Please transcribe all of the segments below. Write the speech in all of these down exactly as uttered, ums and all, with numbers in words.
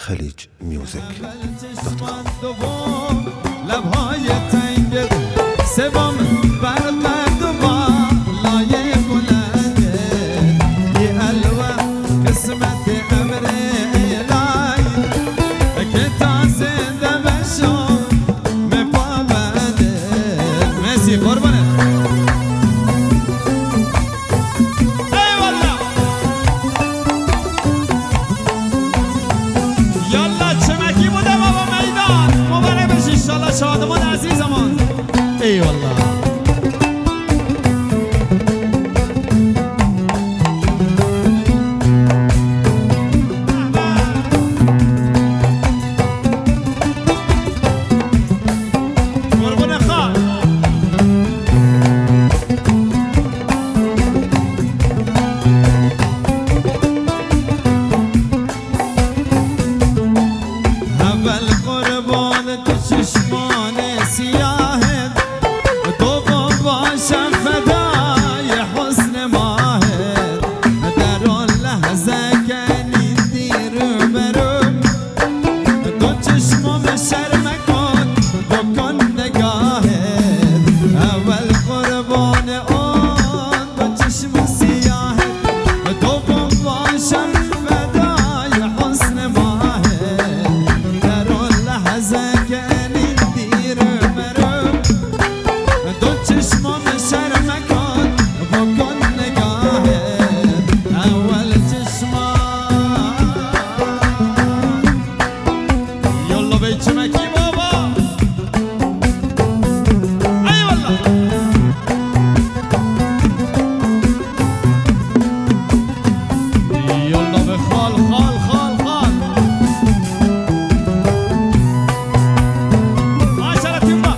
خلیج میوزیک دات کام. لبهای تنگ سوم برقد و بالای بلنده یه الوه قسمت امر الهی که تا زنده بشم مپابنده. مرسی قربانه. شادمان عزیزمان ای والله. قربون خان اول قربان تو چشمان سیاهت دوم باشم فدای حسن ماهت در آن لحظه کنی دیر برم دو چشمم شرم کن بکن نگاهت. اول قربان آن دو چشم سیاهت دوم باشم فدای حسن ماهت در آن لحظه کنی دیر برم دو چشمم شرم کن بکن نگاهت. اول چشمان یالا بی چمکی بابا ای والله. یالا به خال خال خال خال ماشاءالله تیمبا.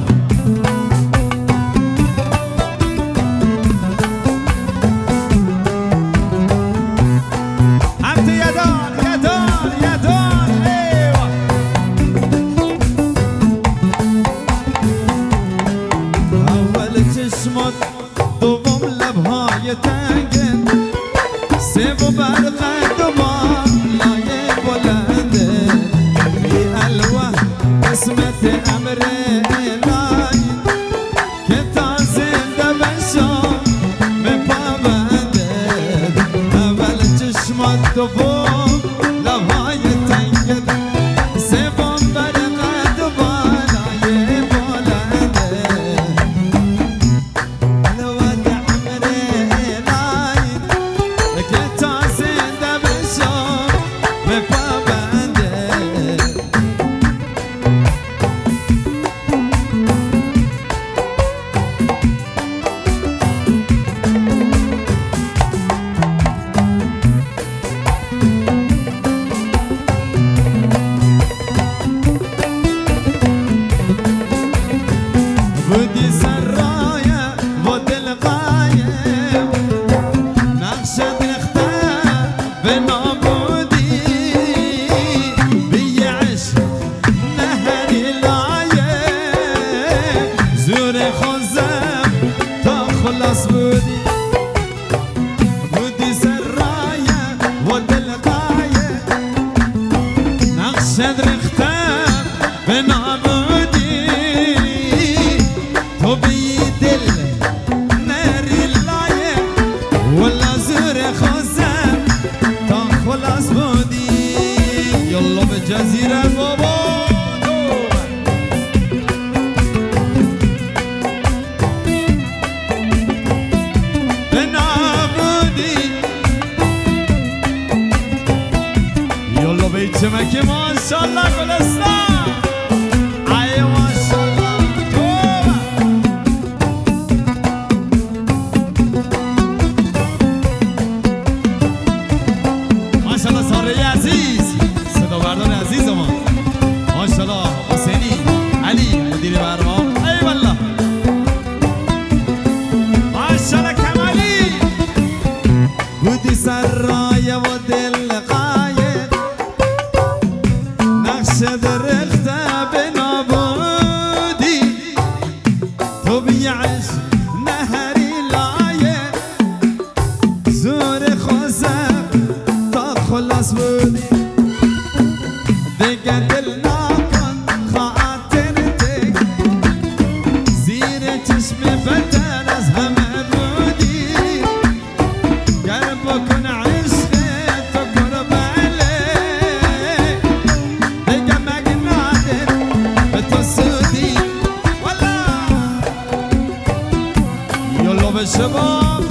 همت یدان یدان یدان ایوه. اول چشمات دوم لبهای تنگت سوم برقد و بالای بلنده بی الوه قسمت امر الهی که تا زنده بشم مپابنده. اول چشمات دوم لبهای تنگت سوم برقد و بالای بلنده الوه امر الهی که تا زنده بشم مپابنده. بودی سرایه و دل غایب نقشت ریخته به نابودی بی عشق نهری لایه زور خوزم تا خلاص بودی. بودی سرایه و دل غایب نقشت ریخته به نابودی تو بی دل نری لایه ولا زور خوزم تا خلاص بودی. یالا به جزیره بابا به نابودی. یالا به چمکی ماشالله گلستان ای ماشالله توبه. ماشالله ساره عزیز صدا بردار عزیز ما ماشالله حسینی علی مدیر برنامه ای والله. ماشالله کمالی. بودی سرایه و دل غایب نقش درخته به نابودی تو بی عشق نهری لایه زور خوزم تا خلاص بودی. دیگه دل نکن خاطرتک زیر چشم بدر از همه بودی گر بکن عشق تو کربله دیگه مگه نادر به تو سودی والا یلو به شباب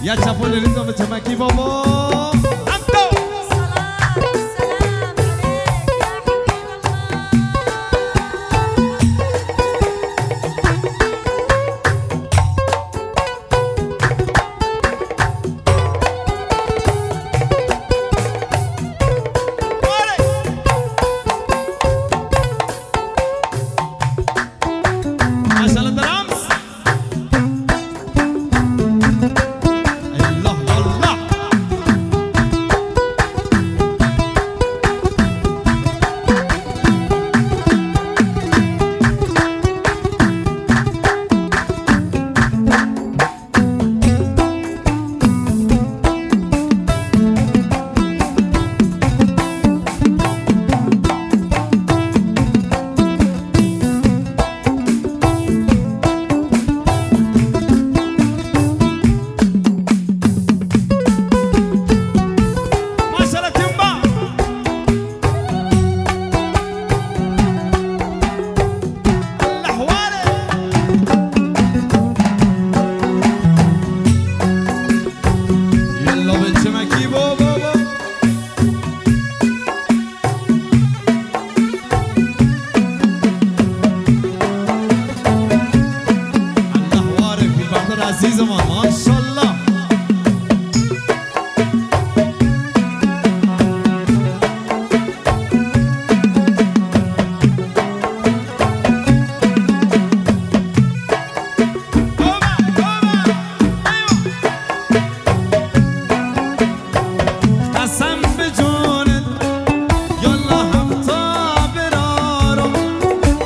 یا چپول ریزم چمکی بابا عزیزمان ماشاءالله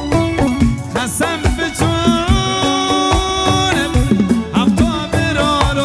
Hafta bir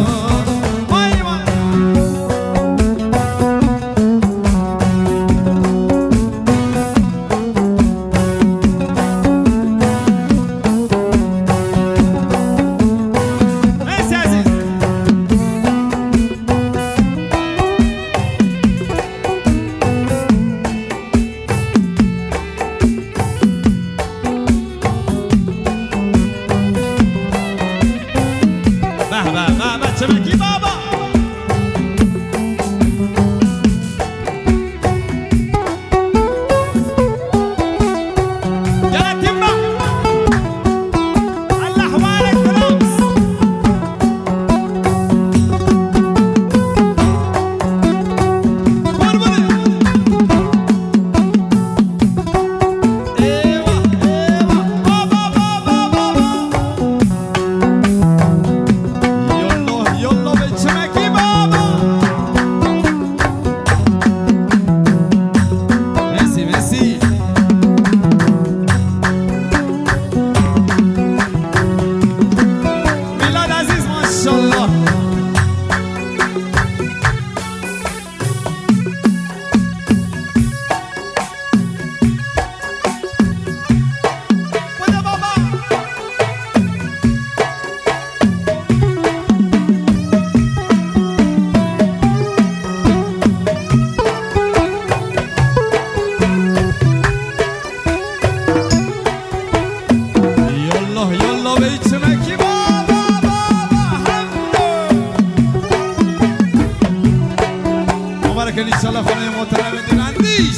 انشالله خانه محترم دلندیش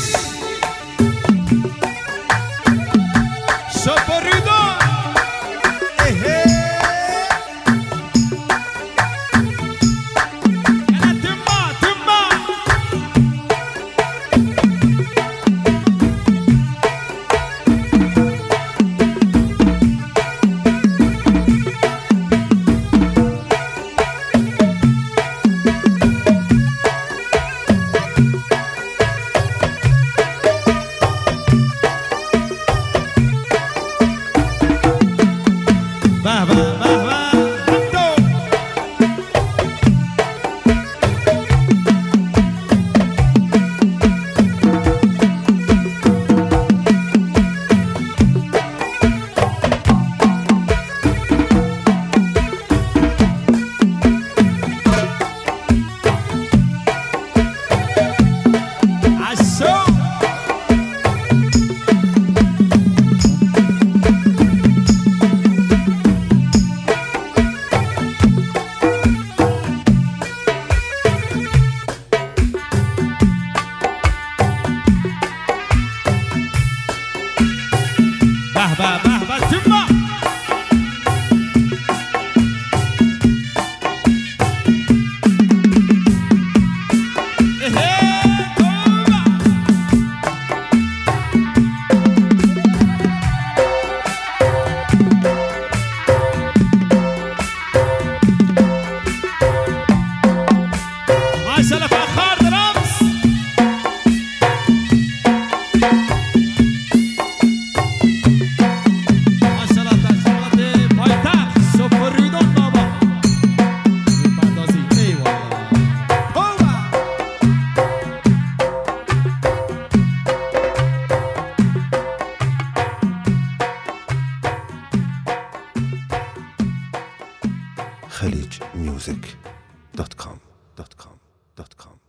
شب ریدان اهه انا تما تما خلیج میوزیک دات کام